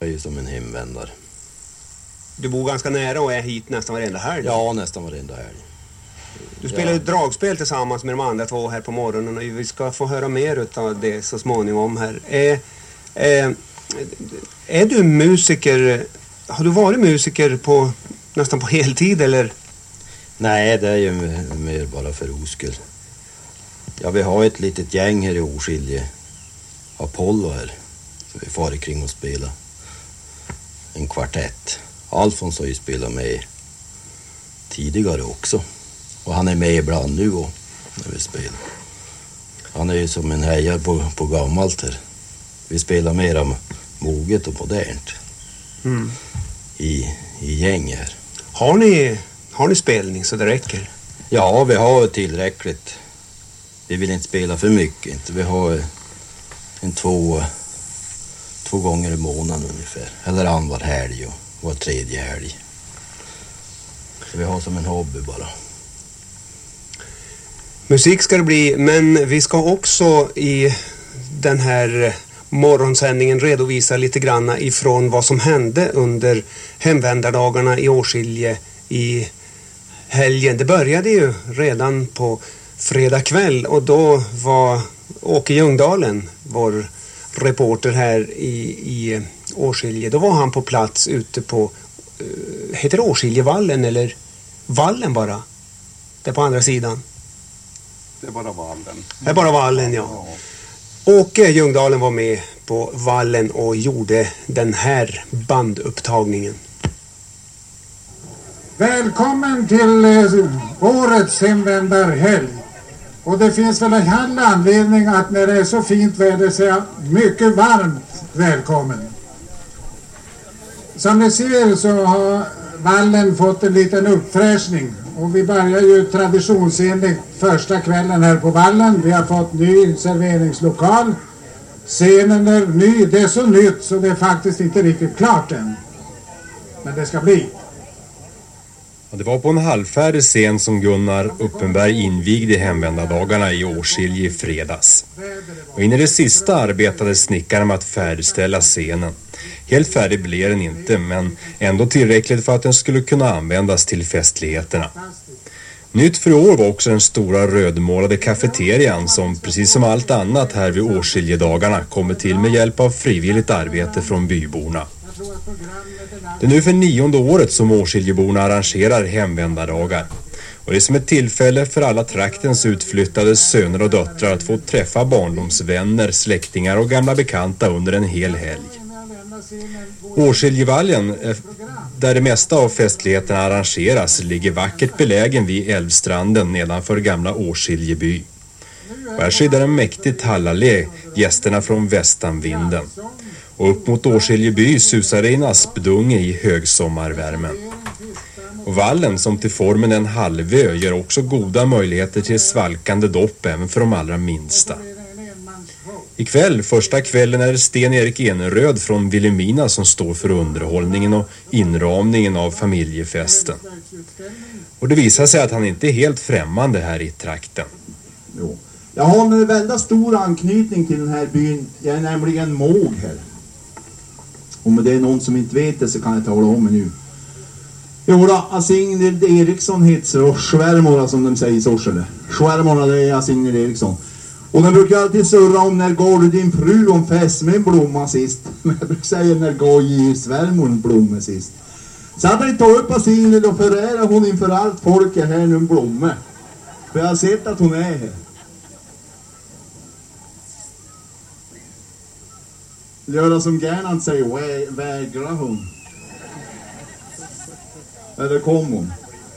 Jag är ju som en hemvändare. Du bor ganska nära och är hit nästan varenda helg. Ja, nästan varenda helg. Du spelar ju dragspel tillsammans med de andra två här på morgonen och vi ska få höra mer av det så småningom här. Är du musiker? Har du varit musiker nästan på heltid eller? Nej, det är ju mer bara för oskull. Ja, vi har ett litet gäng här i Åskilje. Apollo här. Så vi far kring och spelar. En kvartett. Alfons har ju spelat med tidigare också. Och han är med ibland nu och när vi spelar. Han är ju som en hejar på gammalt här. Vi spelar mera moget och modernt. I gäng här. Har ni spelning så det räcker? Ja, vi har tillräckligt. Vi vill inte spela för mycket. Inte. Vi har två gånger i månaden ungefär. Eller var helg och var tredje helg. Så vi har som en hobby bara. Musik ska det bli, men vi ska också i den här morgonsändningen redovisa lite granna ifrån vad som hände under hemvändardagarna i Åskilje i helgen. Det började ju redan på fredag kväll och då var Åke Ljungdalen, vår reporter här i Åskilje. Då var han på plats ute på, heter det Åskiljevallen eller Vallen bara? Det är på andra sidan. Det är bara Vallen. Det är bara Vallen, ja. Åke Ljungdalen var med på Vallen och gjorde den här bandupptagningen. Välkommen till årets hemvändarhelg. Och det finns väl en all anledning att när det är så fint väder säga mycket varmt välkommen. Som ni ser så har Vallen fått en liten uppfräschning. Och vi börjar ju traditionsenligt första kvällen här på Vallen. Vi har fått ny serveringslokal. Scenen är ny. Det är så nytt så det är faktiskt inte riktigt klart än. Men det ska bli. Det var på en halvfärdig scen som Gunnar Uppenberg invigde hemvändardagarna i Åskilje i fredags. Och in i det sista arbetade snickaren med att färdigställa scenen. Helt färdig blev den inte, men ändå tillräckligt för att den skulle kunna användas till festligheterna. Nytt för år var också den stora rödmålade kafeterian som precis som allt annat här vid Åskiljedagarna kommer till med hjälp av frivilligt arbete från byborna. Det är nu för 9:e året som Åskiljeborna arrangerar hemvändardagar. Och det är som ett tillfälle för alla traktens utflyttade söner och döttrar att få träffa barndomsvänner, släktingar och gamla bekanta under en hel helg. Åskiljevallen, där det mesta av festligheterna arrangeras, ligger vackert belägen vid älvstranden nedanför gamla Åskiljeby. Och här skyddar en mäktig tallallé gästerna från västanvinden. Och upp mot Åskiljeby susar det en aspdunge i högsommarvärmen. Och vallen som till formen en halvö ger också goda möjligheter till svalkande dopp även för de allra minsta. Ikväll, första kvällen, är det Sten-Erik Eneröd från Vilhelmina som står för underhållningen och inramningen av familjefesten. Och det visar sig att han inte är helt främmande här i trakten. Jo. Jag har en väldigt stor anknytning till den här byn. Jag är nämligen måg här. Om det är någon som inte vet det så kan jag tala om det nu. Jo då, Asingrid Eriksson heter och svärmora som de säger i Sorsele. Svärmora, det är Asingrid Eriksson. Och den brukar alltid surra om när går du din fru om fest med en blomma sist. Men jag brukar säga när går ju svärmor en blomma sist. Så hade jag tagit upp Asingrid och förära hon inför allt folk är här nu en blomma. För jag har sett att hon är här. Göra som Gernand säger, vägrar hon? Eller kom hon?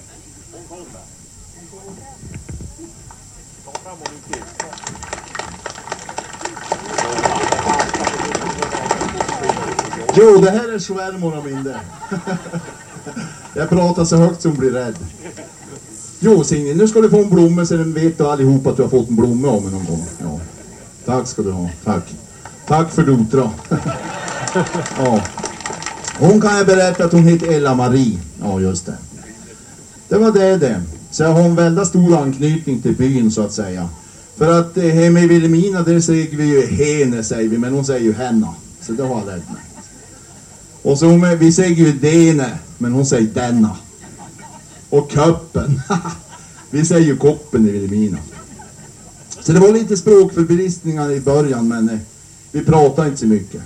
Jo, det här är svärmor min där. Jag pratar så högt som blir rädd. Jo, Signe, nu ska du få en blomma så den vet du allihopa att du har fått en blomma av mig någon gång. Ja. Tack ska du ha, tack. Tack för Dutra. Ja. Hon kan jag berätta att hon heter Ella Marie. Ja, just det. Det var det. Så jag har en väldigt stor anknytning till byn så att säga. För att hemma i Vilhelmina där säger vi ju hene säger vi, men hon säger ju henna. Så det har jag lärt mig. Och så vi säger ju dene, men hon säger denna. Och köppen. Vi säger ju koppen i Vilhelmina. Så det var lite språkförbristningar i början, men vi pratar inte så mycket.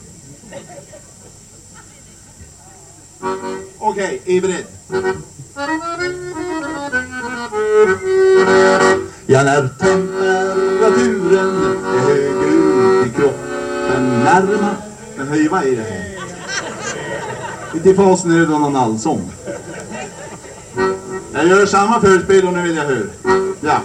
Okej, är beredd? Ja, när temperaturen är hög ut i kroppen närmar. Men höj, vad är det här? Lite i fasen är det då någon allsång. Jag gör samma förspel och nu vill jag höra. Ja.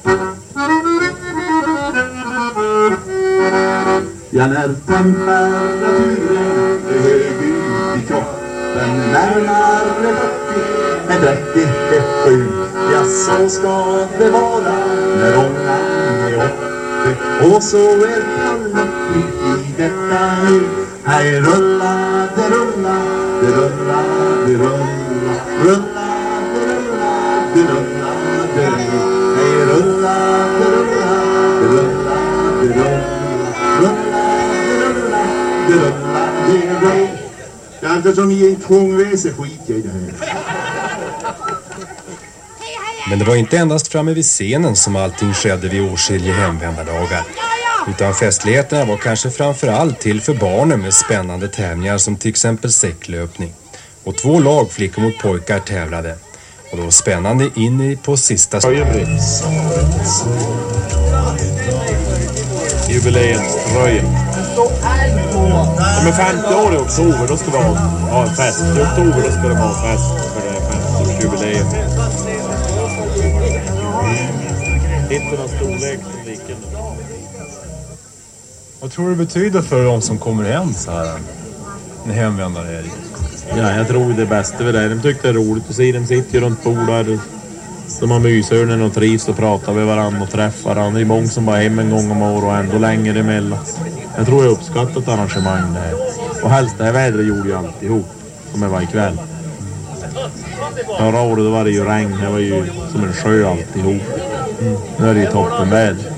Ja, när temperaturen är hög ut i kroppen närmare 40 än 37. Ja, så ska det vara när ångan är 80. Och så är Palle i detta nu. Hej, rulla, det rulla, det rulla, det rulla, rulla, det rulla, det rulla, det rulla. Hej, rulla, det rulla, det rulla, det rulla, rulla, det rulla, det rulla, det rulla. Ja, eftersom ni är ett sjungväse skiter i det här. Men det var inte endast framme vid scenen som allting skedde vid Åskilje hemvändardagar. Utan festligheterna var kanske framförallt till för barnen med spännande tävlingar som till exempel säcklöpning. Och 2 lag, flickor mot pojkar, tävlade. Och det var spännande in på sista jubileumströja. Men 50 år i oktober, då ska vi ha en fest. I oktober då ska det vara en fest för det 50-årsjubileum. Inte någon storlek som liken. Vad tror du det betyder för de som kommer hem så här? En hemvändare är det. Ja, jag tror det bästa för det. De tyckte det är roligt att se. De sitter runt bord där. De har mysörnen och trivs och pratar med varandra och träffar varandra. Det är många som bara är hem en gång om året och ändå längre emellan. Jag tror jag uppskattat arrangemang det här. Och helst det här vädret gjorde ju alltihop. Som det var ikväll. Förra året då var det ju regn. Det var ju som en sjö alltihop. Nu är det ju toppenväder.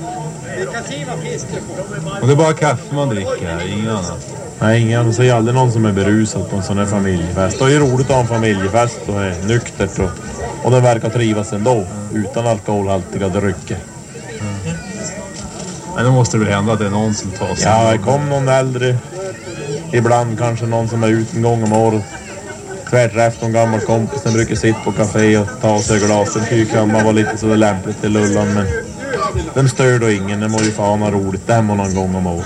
Och det är bara kaffe man dricker här, ingen annan? Nej, ingen annan. Säger aldrig någon som är berusad på en sån här familjefest. Det är ju roligt att ha en familjefest och är nyktert och den verkar trivas ändå. Utan alkoholhaltiga drycker. Men då måste det väl hända att det är någon som tar sig. Ja, det kom någon äldre. Ibland kanske någon som är ute en gång om året. Tvärträff någon gammal kompis. Den brukar sitta på café och ta sig glas. Den tycker man var lite så det lämpligt till lullan. Men den stör då ingen. Den må ju fan ha roligt. Det må någon gång om året.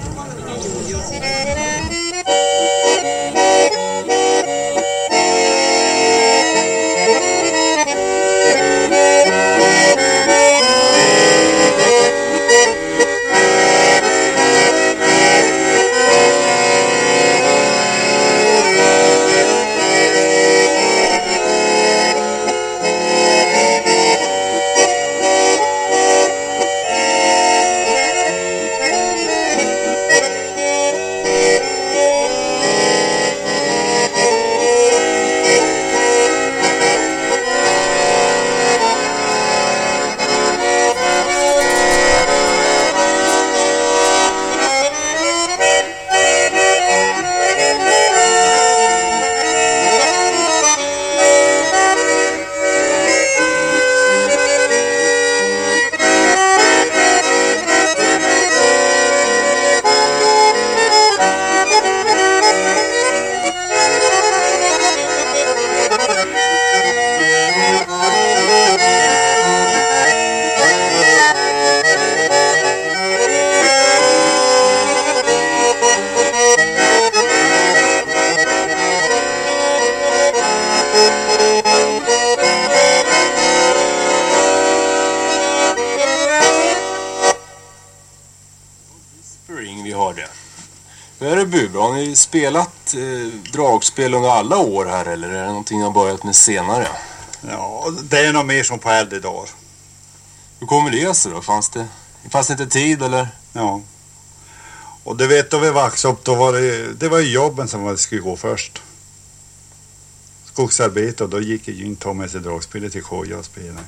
Hur är det Bubra? Har ni spelat dragspel under alla år här eller är det någonting ni har börjat med senare? Ja, det är nog mer som på äldre dagar. Hur kommer det sig då? Fanns det inte tid eller? Ja. Och du vet då vi växte upp, då var det var ju jobben som skulle gå först. Skogsarbete och då gick ju inte ta med sig dragspelet till koja och spela.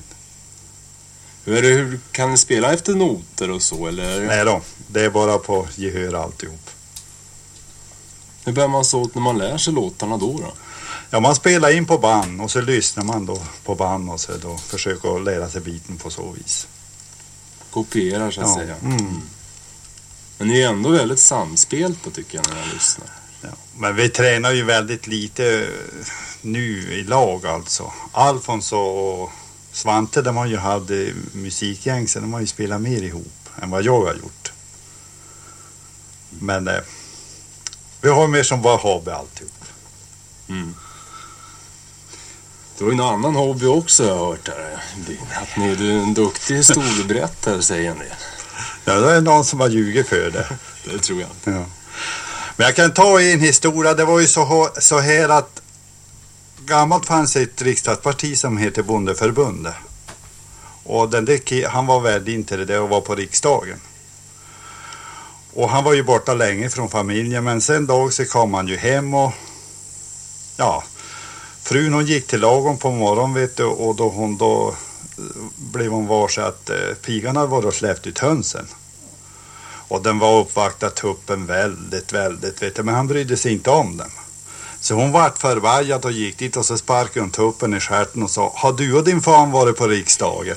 Hur kan ni spela efter noter och så eller? Nej då, det är bara på gehör alltihop. Hur bär man så åt när man lär sig låtarna då? Ja, man spelar in på band och så lyssnar man då på band och så då försöker att lära sig biten på så vis. Kopierar så att säga. Mm. Men det är ändå väldigt samspelt tycker jag när jag lyssnar. Ja, men vi tränar ju väldigt lite nu i lag alltså. Alfons och Svante, de har ju hade musikgäng så de har ju spelat mer ihop än vad jag har gjort. Men vi har mer som bara hobby alltihop. Mm. Det var ju en annan hobby också jag har hört här. Att ni är en duktig historieberättare säger en del. Ja, det är någon som har ljugit för det. Det tror jag. Ja. Men jag kan ta en historia. Det var ju så här att gammalt fanns ett riksdagsparti som heter Bondeförbundet. Och han var värd in till det och var på riksdagen. Och han var ju borta länge från familjen, men sen dag så kom han ju hem och ja, frun hon gick till lagom på morgonen vet du, och då blev hon varse att pigan hade varit och släppt ut hönsen. Och den var uppvaktad tuppen väldigt vet du, men han brydde sig inte om den. Så hon vart förvajad och gick dit och så sparkade hon tuppen i skärten och sa: har du och din fan varit på riksdagen?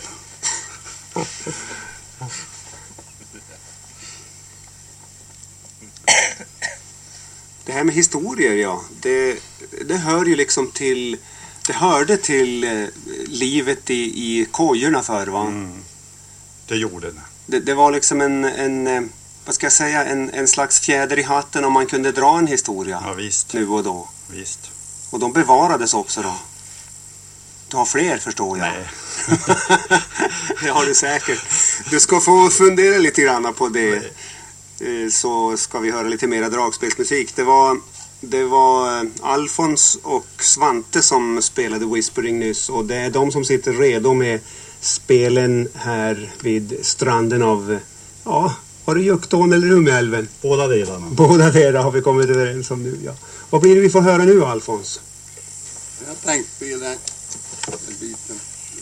Det här med historier, ja, det hör ju liksom till, det hörde till livet i kojorna förr, va? Mm. Det gjorde det. Det var liksom en vad ska jag säga, en slags fjäder i hatten om man kunde dra en historia. Ja, visst. Nu och då. Visst. Och de bevarades också då. Du har fler förstår jag. Nej. Det har du säkert. Du ska få fundera lite grann på det. Så ska vi höra lite mer dragspelsmusik. Det var Alfons och Svante som spelade Whispering nyss. Och det är de som sitter redo med spelen här vid stranden av, ja, var det Juktån eller Umeälven? Båda delarna. Båda delar har vi kommit överens om nu, ja. Vad blir det vi får höra nu, Alfons? Jag tänkte spela en biten.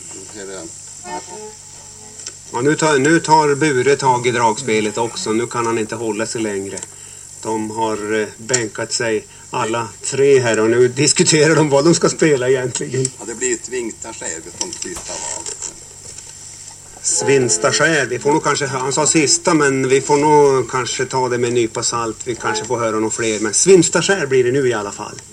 Ja, nu tar Bure tag i dragspelet också. Nu kan han inte hålla sig längre. De har bänkat sig alla tre här och nu diskuterar de vad de ska spela egentligen. Ja, det blir ett Svinktaskär som sista val. Svinstaskär, vi får nog kanske, han sa sista men vi får nog kanske ta det med en nypa salt. Vi kanske får höra några fler, men Svinstaskär blir det nu i alla fall.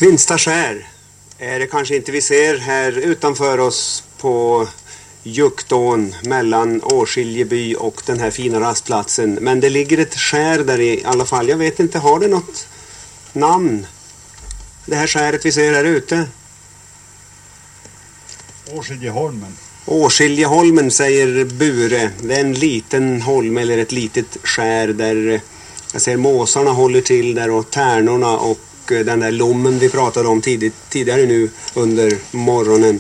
Svinsta skär är det kanske inte vi ser här utanför oss på Juktån mellan Åskiljeby och den här fina rastplatsen. Men det ligger ett skär där i alla fall. Jag vet inte, har det något namn? Det här skäret vi ser här ute. Åskiljeholmen. Åskiljeholmen säger Bure. Det är en liten holm eller ett litet skär där jag ser måsarna håller till där och tärnorna och den där lommen vi pratade om tidigare nu under morgonen.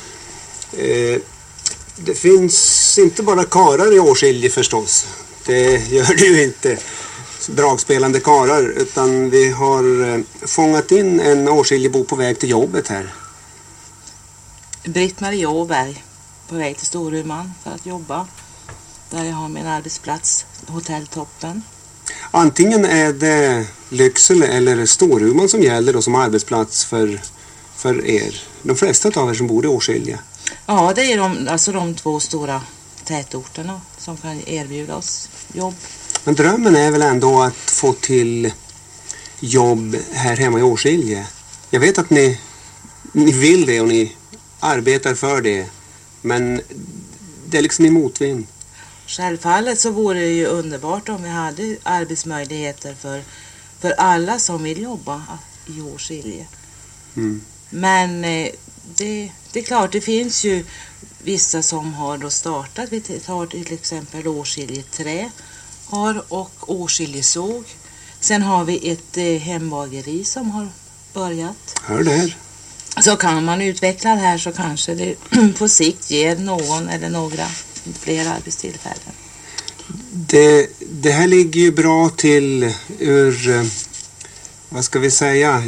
Det finns inte bara karar i Åskilje förstås. Det gör det ju inte. Dragspelande karar, utan vi har fångat in en Åskiljebo på väg till jobbet här. Britt-Marie Åberg på väg till Storuman för att jobba. Där jag har min arbetsplats, Hotelltoppen. Antingen är det Lycksele eller Storuman som gäller då som arbetsplats för er. De flesta av er som bor i Åskilje. Ja, det är de två stora tätorterna som kan erbjuda oss jobb. Men drömmen är väl ändå att få till jobb här hemma i Åskilje. Jag vet att ni vill det och ni arbetar för det. Men det är liksom i motvind. Självfallet så vore det ju underbart om vi hade arbetsmöjligheter för alla som vill jobba i Åskilje. Mm. Men det är klart, det finns ju vissa som har då startat. Vi tar till exempel Åskilje Trä har och Åskilje Såg. Sen har vi ett hembageri som har börjat. Hör det här. Så kan man utveckla det här så kanske det på sikt ger någon eller några fler arbetstillfällen. Det här ligger ju bra till ur, vad ska vi säga,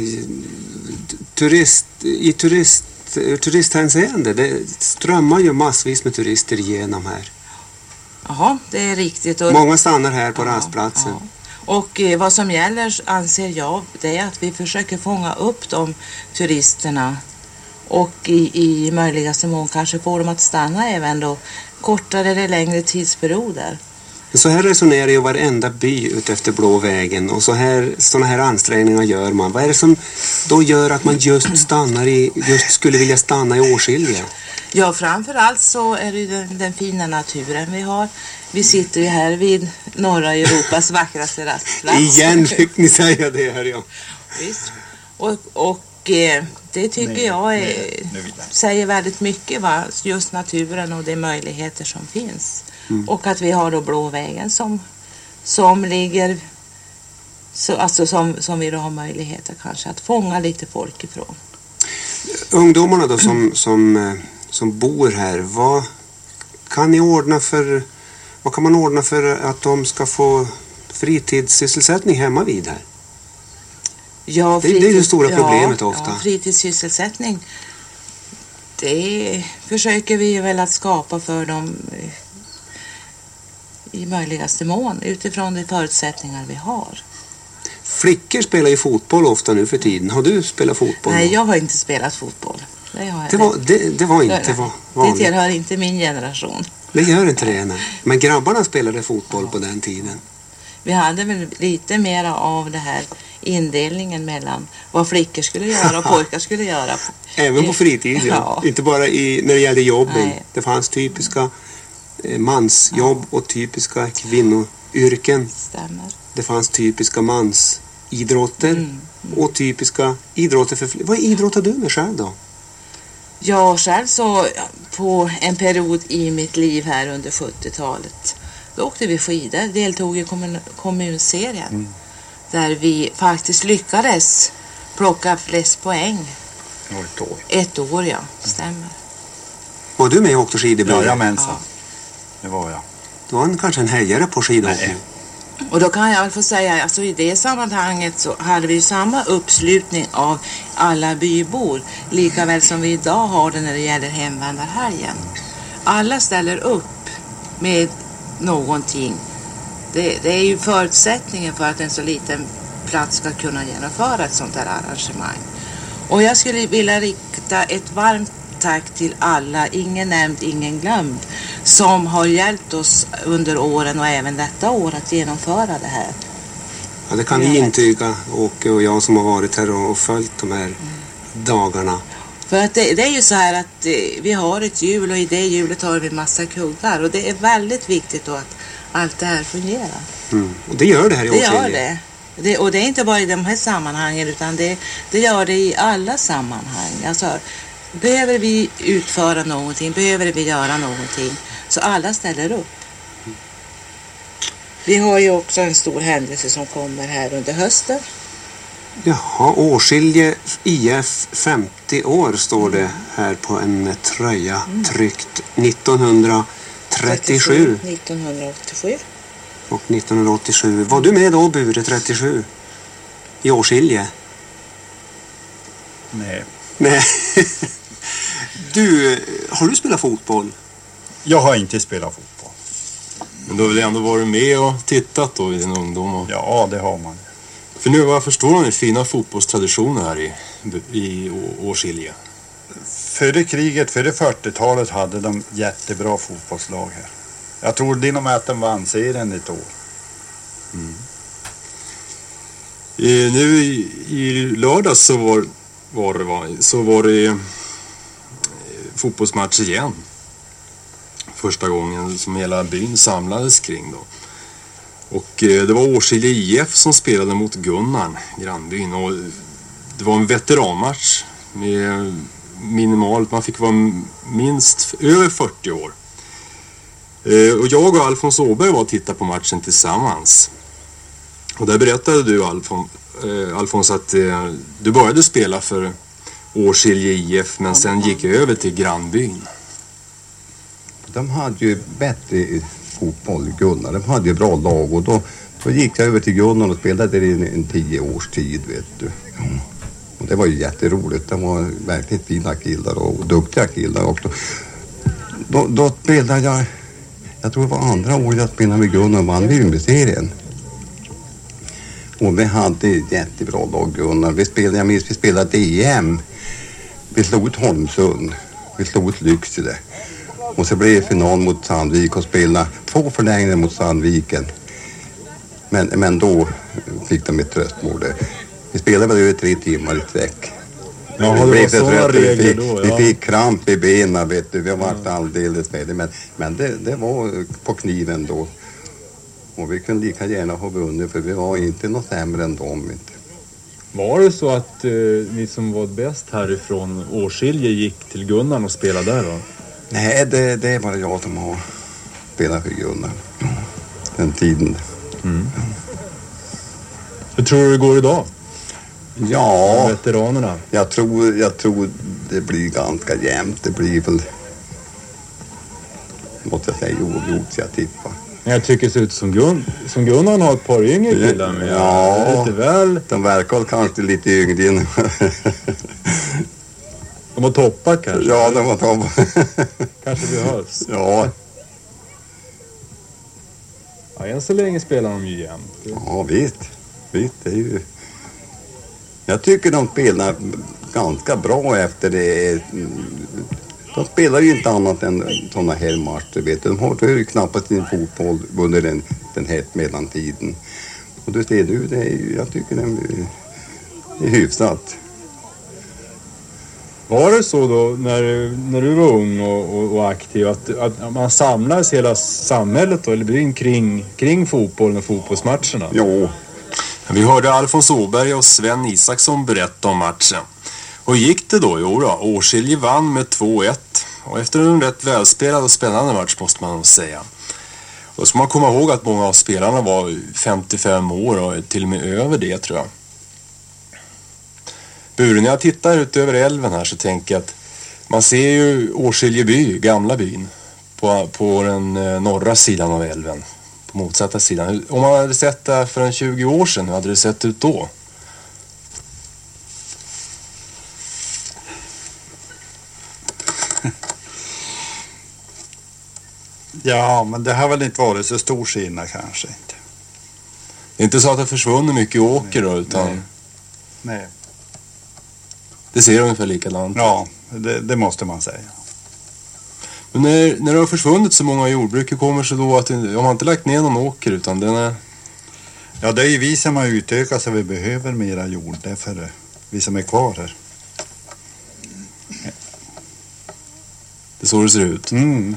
turisthänseende. Det strömmar ju massvis med turister igenom här. Ja, det är riktigt. Och många stannar här på rastplatsen. Ja. Och vad som gäller anser jag det är att vi försöker fånga upp de turisterna och i möjligaste mån kanske få dem att stanna även då kortare eller längre tidsperioder. Så här resonerar ju varenda by utefter Blå vägen och såna här ansträngningar gör man. Vad är det som då gör att man just skulle vilja stanna i Åskilje? Ja, framförallt så är det den fina naturen vi har. Vi sitter ju här vid norra Europas vackraste rastplats. Igen fick ni säga det här, ja. Visst. Och det tycker jag säger väldigt mycket, va? Just naturen och de möjligheter som finns. Mm. Och att vi har då Blå vägen som ligger som vi då har möjligheter kanske att fånga lite folk ifrån. Ungdomarna då som bor här, vad kan man ordna för att de ska få fritidssysselsättning hemma vid här? Ja, det är det stora problemet ofta. Ja, fritidssysselsättning, det försöker vi väl att skapa för dem i möjligaste mån utifrån de förutsättningar vi har. Flickor spelar ju fotboll ofta nu för tiden. Har du spelat fotboll? Nej, jag har inte spelat fotboll. Det var inte vanligt. Det tillhör inte min generation. Det gör inte det, nej. Men grabbarna spelade fotboll på den tiden. Vi hade väl lite mera av det här indelningen mellan vad flickor skulle göra och pojkar skulle göra. Även på fritiden, ja. Inte bara när det gällde jobben. Nej. Det fanns typiska mansjobb och typiska kvinnoyrken. Stämmer. Det fanns typiska mansidrotter och typiska idrotter för flickor. Vad idrottar du med själv då? Jag själv så på en period i mitt liv här under 70-talet. Då åkte vi skidor, deltog i kommunserien. Där vi faktiskt lyckades plocka flest poäng. Ett år, ja. Stämmer. Var du med och åkte skidor? Jajamensan. Ja. Det var jag. Du var kanske en helgare på skidåkning. Och då kan jag få säga, alltså i det sammanhanget så hade vi samma uppslutning av alla bybor. Lika väl som vi idag har det när det gäller hemvändarhelgen. Alla ställer upp med någonting. Det är ju förutsättningen för att en så liten plats ska kunna genomföra ett sånt här arrangemang. Och jag skulle vilja rikta ett varmt tack till alla, ingen nämnd, ingen glömd, som har hjälpt oss under åren och även detta år att genomföra det här. Ja, det kan vi intyga, Åke och jag som har varit här och följt de här dagarna. För att det är ju så här att vi har ett hjul och i det hjulet har vi massa kuggar och det är väldigt viktigt då att allt det här fungerar. Och det gör det här i Årsilje? Det gör det. Och det är inte bara i de här sammanhangen utan det gör det i alla sammanhang. Alltså, behöver vi utföra någonting, behöver vi göra någonting så alla ställer upp. Vi har ju också en stor händelse som kommer här under hösten. Jaha, Årskilje IF 50 år står det här på en tröja tryckt 1937. 1987. Och 1987. Var du med då, Bure, 37? I Årskilje? Nej. Nej. Du, har du spelat fotboll? Jag har inte spelat fotboll. Men du har väl ändå varit med och tittat då i din ungdom? Och... Ja, det har man. För nu vad jag förstår ni fina fotbollstraditioner här i Årskilje. Före kriget, före 40-talet hade de jättebra fotbollslag här. Jag tror Dinamäten vann serien ett år. Nu i lördag så var det fotbollsmatch igen. Första gången som hela byn samlades kring då. Och det var Årskilje IF som spelade mot Gunnar, grannbyn. Och det var en veteranmatch med minimalt, man fick vara minst över 40 år. Och jag och Alfons Åberg var och tittade på matchen tillsammans. Och där berättade du Alfons att du började spela för Årskilje IF men sen gick över till grannbyn. De hade ju bättre fotboll, Gunnar. De hade ju bra lag och då gick jag över till Gunnar och spelade där i en 10 års tid, vet du. Och det var ju jätteroligt. De var verkligen fina killar och duktiga killar också. Då spelade jag tror det var andra året jag spelade med Gunnar och vann Umeå-serien. Och vi hade ett jättebra lag, Gunnar. Vi spelade DM. Vi slog ut Holmsund. Vi slog ut Lycksele. Och så blev det final mot Sandvik och spelade 2 förlängningar mot Sandviken. Men då fick de ett tröstmål. Vi spelade väl över 3 timmar i sträck. Ja, det var sådana regler då, ja. Vi fick kramp i benen, vet du. Vi har varit alldeles med det. Men det var på kniven då. Och vi kunde lika gärna ha vunnit för vi var inte något sämre än dem. Inte. Var det så att ni som var bäst härifrån Årskilje gick till Gunnar och spelade där då? Nej, det är bara jag som har spelat för Gunnar. Den tiden. Hur tror du det går idag? Ja, veteranerna. Jag tror det blir ganska jämnt. Det blir väl, måste jag säga, oavgjort, jag tippar. Jag tycker det ser ut som Gunnar har ett par yngre killar med. Ja, lite väl. De verkar kanske lite yngre. De har toppat kanske? Ja, de har toppat. Kanske behövs. Ja. Ja, än så länge spelar de ju jämt. Ja, visst. Det är ju... Jag tycker de spelar ganska bra efter det. De spelar ju inte annat än sådana här matcher, vet du. De har ju knappast sin fotboll under den här mellantiden. Och du ser du, jag tycker det är hyfsat. Var det så då när du var ung och aktiv att man samlades hela samhället då, eller byn kring fotbollen och fotbollsmatcherna? Jo. Vi hörde Alfons Åberg och Sven Isaksson berätta om matchen. Och gick det då? Jo då, Årskilje vann med 2-1. Och efter en rätt välspelad och spännande match måste man nog säga. Och så man komma ihåg att många av spelarna var 55 år och till och med över det, tror jag. När jag tittar ut över älven här så tänker jag att man ser ju Årskilje by, gamla byn, på den norra sidan av älven. På motsatta sidan. Om man hade sett det för en 20 år sedan, hur hade det sett ut då? Ja, men det har väl inte varit så stor skillnad kanske inte. Det är inte så att det försvunnit mycket åker då, utan... Nej. Det ser ungefär likadant. Ja, det måste man säga. Men när det har försvunnit så många jordbruk, kommer så då att om man inte lagt ner någon åker utan den är... Ja, det är ju vi som har utökat så vi behöver mera jord. Därför vi som är kvar här. Det är så det ser ut. Mm.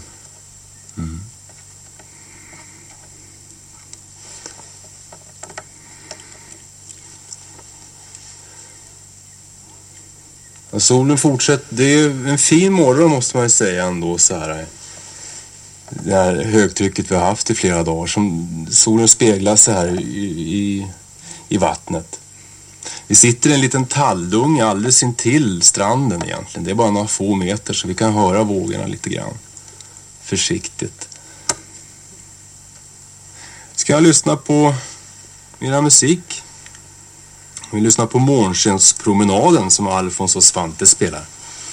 Ja, solen fortsätter. Det är en fin morgon måste man ju säga ändå så här. Det här högtrycket vi har haft i flera dagar. Som solen speglar så här i vattnet. Vi sitter i en liten talldunge alldeles intill stranden egentligen. Det är bara några få meter så vi kan höra vågorna lite grann. Försiktigt. Ska jag lyssna på mera musik? Vi lyssnar på Månskenspromenaden som Alfons och Svante spelar.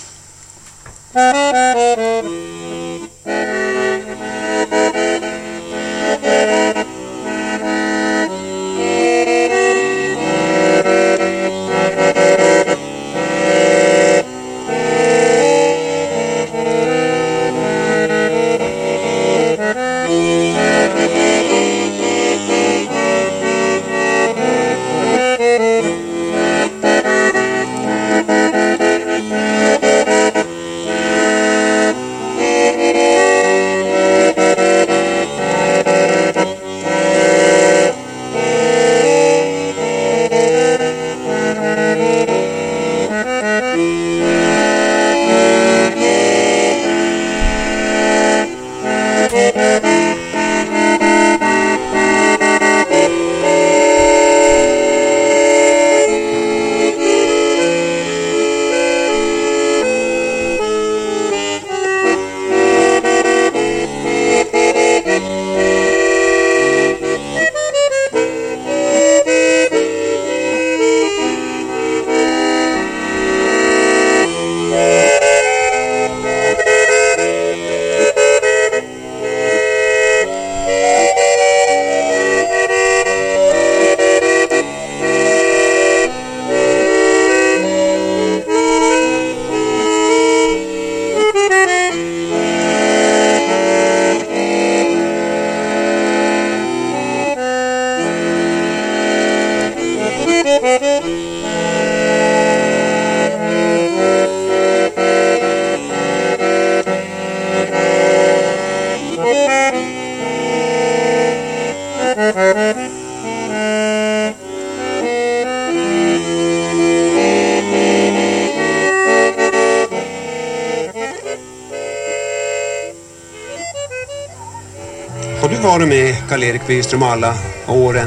Har du varit med Karl-Erik Byström alla åren?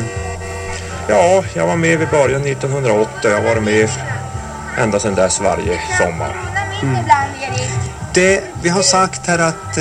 Ja, jag var med vid början 1980. Jag har varit med ända sedan dess varje sommar. Det vi har sagt här att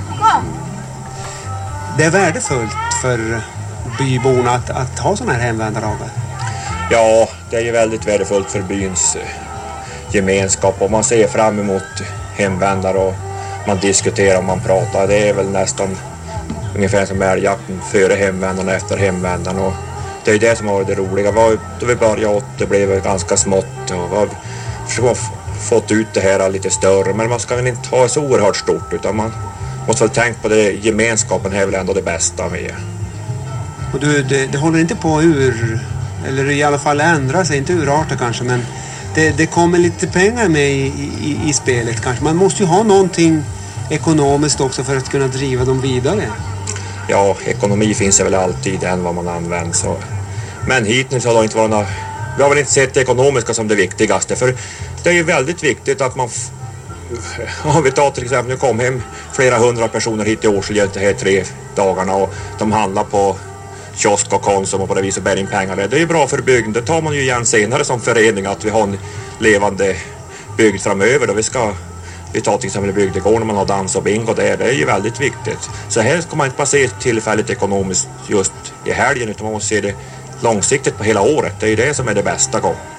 det är värdefullt för byborna att ha sådana här hemvändardagar. Ja, det är ju väldigt värdefullt för byns gemenskap och man ser fram emot hemvändare och man diskuterar och man pratar. Det är väl nästan ungefär som älgjakten före hemvändarna och efter hemvändarna och det är det som har varit det roliga. Då vi började 80 blev det ganska smått och vi har fått ut det här lite större men man ska väl inte ha så oerhört stort utan man måste väl tänka på det, gemenskapen är väl ändå det bästa med. Och det håller inte på eller i alla fall ändra sig, inte urarta kanske men det kommer lite pengar med i spelet kanske. Man måste ju ha någonting ekonomiskt också för att kunna driva dem vidare. Ja, ekonomi finns det väl alltid än vad man använder så. Men hittills har det inte varit vi har väl inte sett det ekonomiska som det viktigaste för det är ju väldigt viktigt att man om vi tar till exempel, nu kom hem flera hundra personer hit i Årsele de här 3 dagarna och de handlar på kiosk och Konsum och på det viset bär in pengar. Det är ju bra för bygden. Det tar man ju igen senare som förening att vi har en levande bygd framöver då vi tar till exempel bygdegården när man har dans och bingo där. Det är ju väldigt viktigt. Så här ska man inte bara se tillfälligt ekonomiskt just i helgen utan man måste se det långsiktigt på hela året. Det är ju det som är det bästa gång.